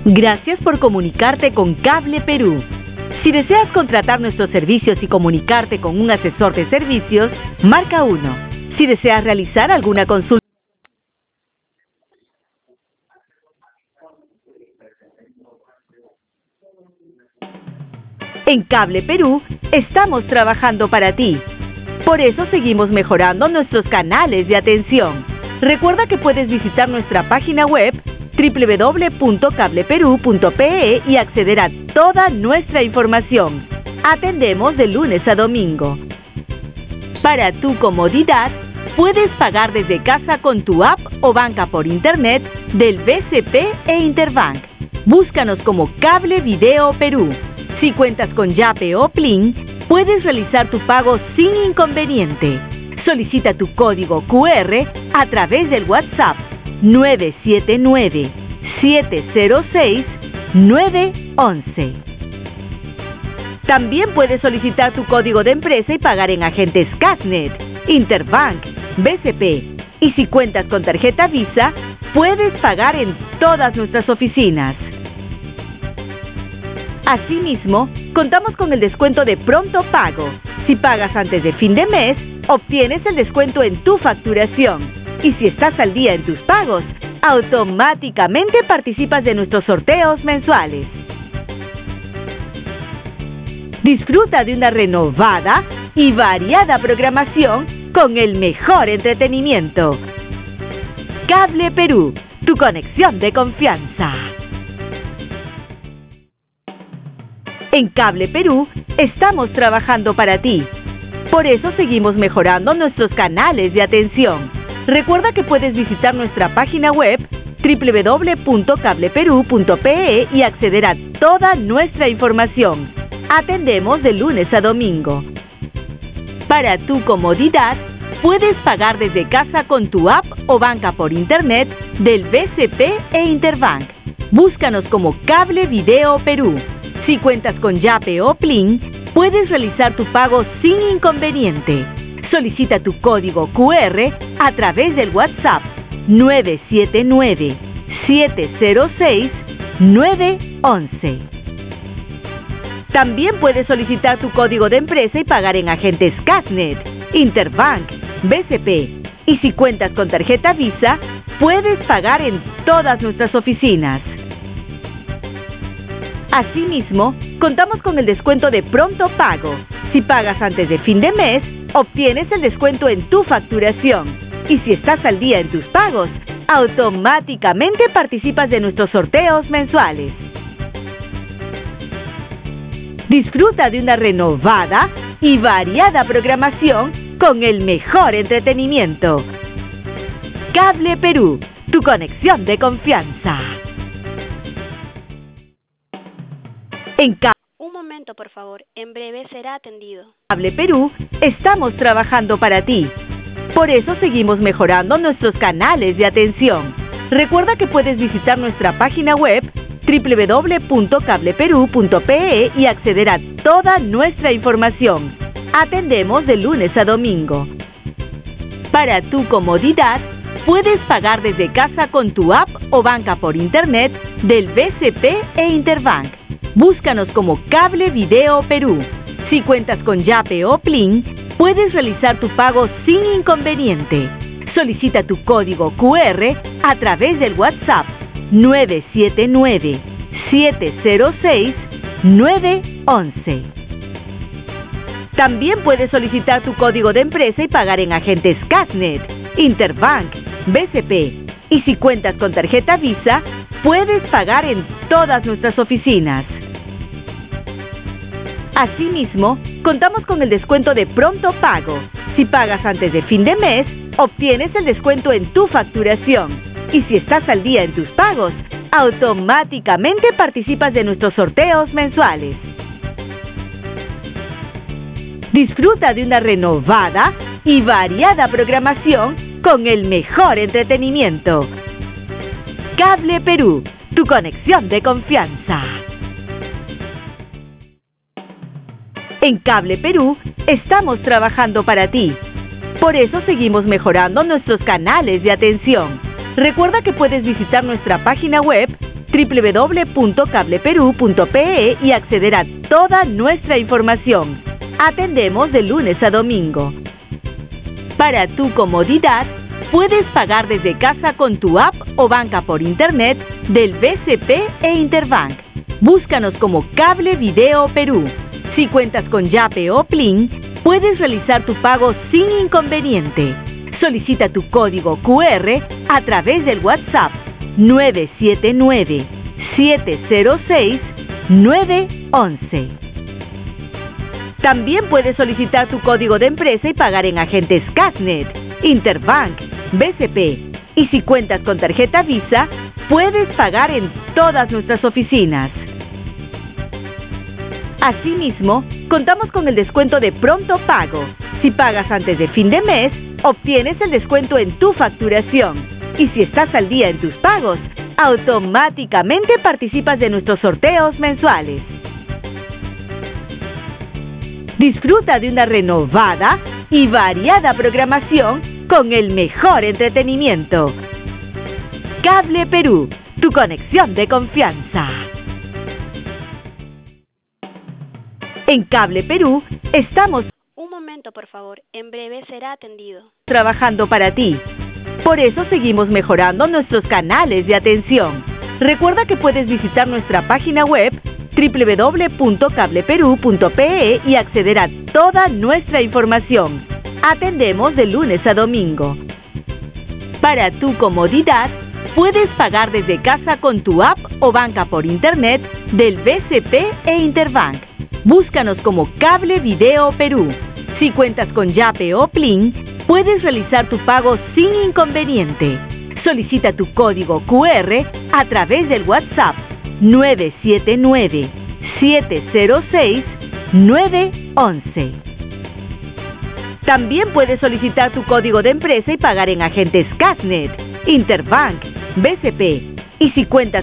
Gracias por comunicarte con Cable Perú. Si deseas contratar nuestros servicios y comunicarte con un asesor de servicios, marca 1. Si deseas realizar alguna consulta, en Cable Perú estamos trabajando para ti. Por eso seguimos mejorando nuestros canales de atención. Recuerda que puedes visitar nuestra página web www.cableperú.pe y acceder a toda nuestra información. Atendemos de lunes a domingo. Para tu comodidad, puedes pagar desde casa con tu app o banca por internet del BCP e Interbank. Búscanos como Cable Video Perú. Si cuentas con Yape o Plin, puedes realizar tu pago sin inconveniente. Solicita tu código QR a través del WhatsApp 979-706-911. También puedes solicitar tu código de empresa y pagar en agentes Casnet, Interbank, BCP. Y si cuentas con tarjeta Visa, puedes pagar en todas nuestras oficinas. Asimismo, contamos con el descuento de pronto pago. Si pagas antes de fin de mes, obtienes el descuento en tu facturación. Y si estás al día en tus pagos, automáticamente participas de nuestros sorteos mensuales. Disfruta de una renovada y variada programación con el mejor entretenimiento. Cable Perú, tu conexión de confianza. En Cable Perú estamos trabajando para ti. Por eso seguimos mejorando nuestros canales de atención. Recuerda que puedes visitar nuestra página web www.cableperú.pe y acceder a toda nuestra información. Atendemos de lunes a domingo. Para tu comodidad, puedes pagar desde casa con tu app o banca por internet del BCP e Interbank. Búscanos como Cable Video Perú. Si cuentas con Yape o Plin, puedes realizar tu pago sin inconveniente. Solicita tu código QR a través del WhatsApp 979-706-911. También puedes solicitar tu código de empresa y pagar en agentes Casnet, Interbank, BCP. Y si cuentas con tarjeta Visa, puedes pagar en todas nuestras oficinas. Asimismo, contamos con el descuento de pronto pago. Si pagas antes de fin de mes, obtienes el descuento en tu facturación. Y si estás al día en tus pagos, automáticamente participas de nuestros sorteos mensuales. Disfruta de una renovada y variada programación con el mejor entretenimiento. Cable Perú, tu conexión de confianza. Un momento, por favor. En breve será atendido. Cable Perú estamos trabajando para ti. Por eso seguimos mejorando nuestros canales de atención. Recuerda que puedes visitar nuestra página web www.cableperú.pe y acceder a toda nuestra información. Atendemos de lunes a domingo. Para tu comodidad, puedes pagar desde casa con tu app o banca por internet del BCP e Interbank. Búscanos como Cable Video Perú. Si cuentas con Yape o Plin, puedes realizar tu pago sin inconveniente. Solicita tu código QR a través del WhatsApp 979-706-911. También puedes solicitar tu código de empresa y pagar en agentes Casnet, Interbank, BCP. Y si cuentas con tarjeta Visa, puedes pagar en todas nuestras oficinas. Asimismo, contamos con el descuento de pronto pago. Si pagas antes de fin de mes, obtienes el descuento en tu facturación. Y si estás al día en tus pagos, automáticamente participas de nuestros sorteos mensuales. Disfruta de una renovada y variada programación con el mejor entretenimiento. Cable Perú, tu conexión de confianza. En Cable Perú estamos trabajando para ti. Por eso seguimos mejorando nuestros canales de atención. Recuerda que puedes visitar nuestra página web www.cableperú.pe y acceder a toda nuestra información. Atendemos de lunes a domingo. Para tu comodidad, puedes pagar desde casa con tu app o banca por internet del BCP e Interbank. Búscanos como Cable Video Perú. Si cuentas con Yape o Plin, puedes realizar tu pago sin inconveniente. Solicita tu código QR a través del WhatsApp 979-706-911. También puedes solicitar tu código de empresa y pagar en agentes Casnet, Interbank, BCP. Y si cuentas con tarjeta Visa, puedes pagar en todas nuestras oficinas. Asimismo, contamos con el descuento de pronto pago. Si pagas antes de fin de mes, obtienes el descuento en tu facturación. Y si estás al día en tus pagos, automáticamente participas de nuestros sorteos mensuales. Disfruta de una renovada y variada programación con el mejor entretenimiento. Cable Perú, tu conexión de confianza. En Cable Perú estamos Un momento, por favor. En breve será atendido. trabajando para ti. Por eso seguimos mejorando nuestros canales de atención. Recuerda que puedes visitar nuestra página web www.cableperú.pe y acceder a toda nuestra información. Atendemos de lunes a domingo. Para tu comodidad, puedes pagar desde casa con tu app o banca por internet del BCP e Interbank. Búscanos como Cable Video Perú. Si cuentas con Yape o Plin, puedes realizar tu pago sin inconveniente. Solicita tu código QR a través del WhatsApp 979-706-911. También puedes solicitar tu código de empresa y pagar en agentes Casnet, Interbank, BCP. Y si cuentas